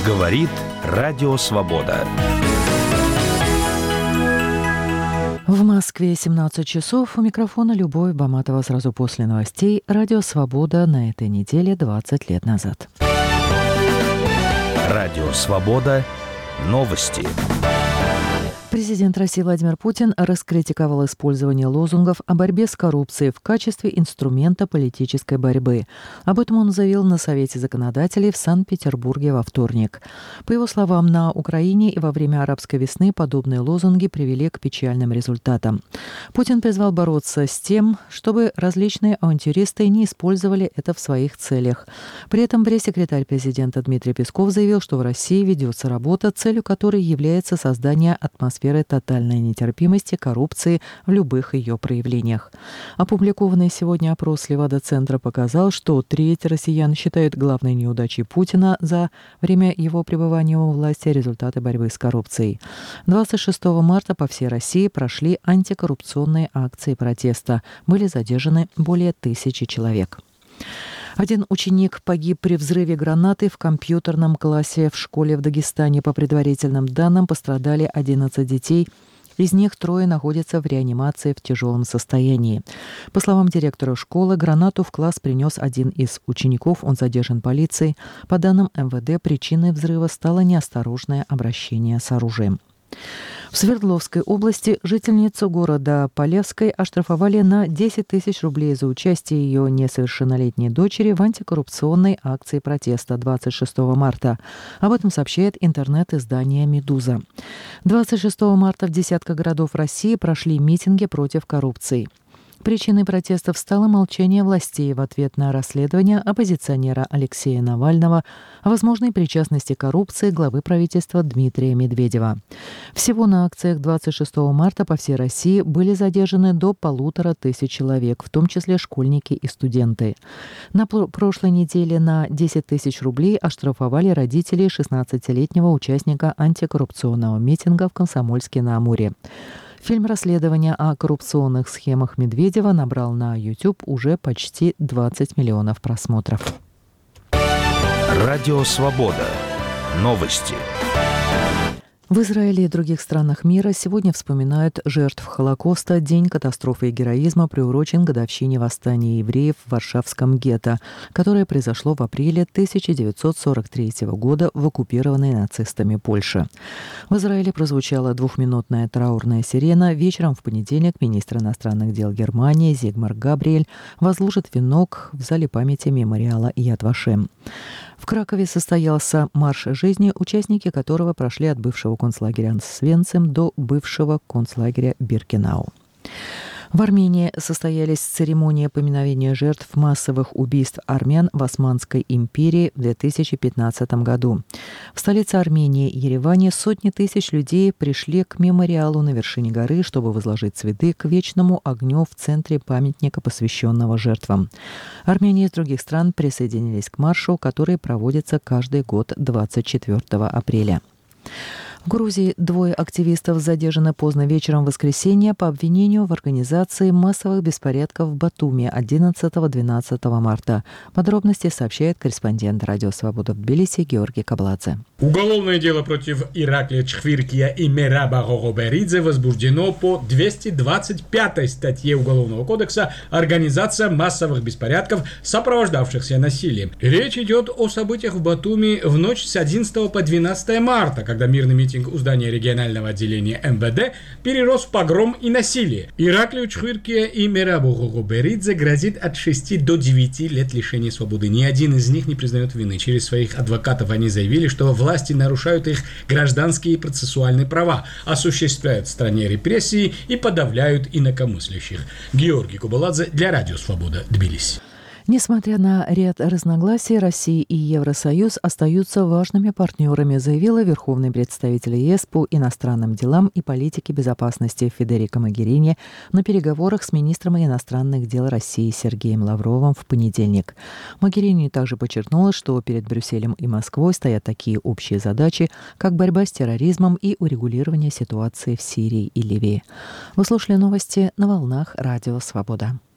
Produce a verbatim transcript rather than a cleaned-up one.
Говорит Радио Свобода. В Москве семнадцать часов. У микрофона Любовь Баматова. Сразу после новостей. Радио Свобода на этой неделе двадцать лет назад. Радио Свобода. Новости. Президент России Владимир Путин раскритиковал использование лозунгов о борьбе с коррупцией в качестве инструмента политической борьбы. Об этом он заявил на Совете законодателей в Санкт-Петербурге во вторник. По его словам, на Украине и во время арабской весны подобные лозунги привели к печальным результатам. Путин призвал бороться с тем, чтобы различные авантюристы не использовали это в своих целях. При этом пресс-секретарь президента Дмитрий Песков заявил, что в России ведется работа, целью которой является создание атмосферы тотальной нетерпимости коррупции в любых ее проявлениях. Опубликованный сегодня опрос Левада-центра показал, что треть россиян считают главной неудачей Путина за время его пребывания у власти результаты борьбы с коррупцией. двадцать шестого марта по всей России прошли антикоррупционные акции протеста. Были задержаны более тысячи человек. Один ученик погиб при взрыве гранаты в компьютерном классе в школе в Дагестане. По предварительным данным, пострадали одиннадцать детей. Из них трое находятся в реанимации в тяжелом состоянии. По словам директора школы, гранату в класс принес один из учеников. Он задержан полицией. По данным эм вэ дэ, причиной взрыва стало неосторожное обращение с оружием. В Свердловской области жительницу города Полевской оштрафовали на десять тысяч рублей за участие ее несовершеннолетней дочери в антикоррупционной акции протеста двадцать шестого марта. Об этом сообщает интернет-издание «Медуза». двадцать шестого марта в десятках городов России прошли митинги против коррупции. Причиной протестов стало молчание властей в ответ на расследование оппозиционера Алексея Навального о возможной причастности к коррупции главы правительства Дмитрия Медведева. Всего на акциях двадцать шестого марта по всей России были задержаны до полутора тысяч человек, в том числе школьники и студенты. На прошлой неделе на десять тысяч рублей оштрафовали родителей шестнадцатилетнего участника антикоррупционного митинга в Комсомольске-на-Амуре. Фильм расследования о коррупционных схемах Медведева набрал на YouTube уже почти двадцать миллионов просмотров. Радио Свобода. Новости. В Израиле и других странах мира сегодня вспоминают жертв Холокоста. День катастрофы и героизма приурочен к годовщине восстания евреев в Варшавском гетто, которое произошло в апреле тысяча девятьсот сорок третьего года в оккупированной нацистами Польше. В Израиле прозвучала двухминутная траурная сирена. Вечером в понедельник министр иностранных дел Германии Зигмар Габриэль возложит венок в зале памяти мемориала Яд Вашем. В Кракове состоялся марш жизни, участники которого прошли от бывшего концлагеря Свенцем до бывшего концлагеря Биркенау. В Армении состоялись церемонии поминовения жертв массовых убийств армян в Османской империи в две тысячи пятнадцатом году. В столице Армении, Ереване, сотни тысяч людей пришли к мемориалу на вершине горы, чтобы возложить цветы к вечному огню в центре памятника, посвященного жертвам. Армяне из других стран присоединились к маршу, который проводится каждый год двадцать четвёртого апреля. В Грузии двое активистов задержаны поздно вечером в воскресенье по обвинению в организации массовых беспорядков в Батуми одиннадцатого-двенадцатого марта. Подробности сообщает корреспондент Радио Свобода в Тбилиси Георгий Кабладзе. Уголовное дело против Ираклия Чхвиркия и Мераба Гогоберидзе возбуждено по двести двадцать пятой статье Уголовного кодекса «Организация массовых беспорядков, сопровождавшихся насилием». Речь идет о событиях в Батуми в ночь с одиннадцатого по двенадцатое марта, когда мирный митинг у здания регионального отделения эм вэ дэ перерос в погром и насилие. Ираклию Чхвиркия и Мерабу Гогоберидзе грозит от шести до девяти лет лишения свободы. Ни один из них не признает вины. Через своих адвокатов они заявили, что власти нарушают их гражданские и процессуальные права, осуществляют в стране репрессии и подавляют инакомыслящих. Георгий Кабладзе для Радио Свобода, Тбилиси. Несмотря на ряд разногласий, Россия и Евросоюз остаются важными партнерами, заявила верховный представитель е эс по иностранным делам и политике безопасности Федерико Могерини на переговорах с министром иностранных дел России Сергеем Лавровым в понедельник. Могерини также подчеркнула, что перед Брюсселем и Москвой стоят такие общие задачи, как борьба с терроризмом и урегулирование ситуации в Сирии и Ливии. Вы слушали новости на волнах Радио Свобода.